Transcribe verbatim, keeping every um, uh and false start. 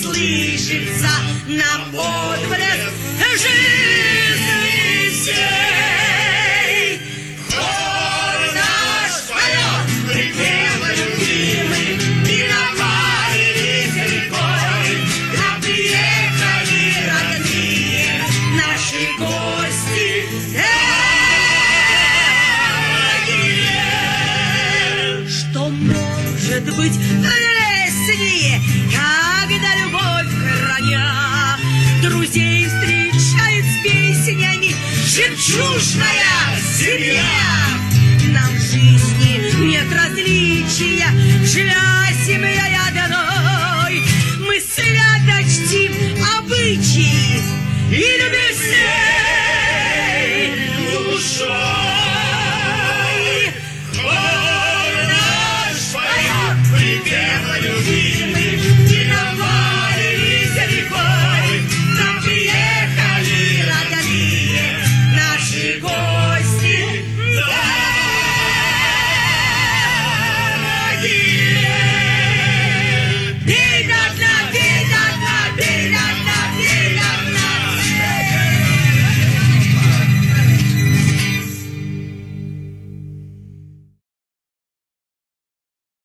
слышится нам отблеск жизни всей. Хор наш поет, припевы любимый, мировали рекой. К нам приехали родные наши гости. Что может быть прелестнее, когда любовь храня друзей встречает с песнями жемчужная семья. Нам в жизни нет различия, живя семья.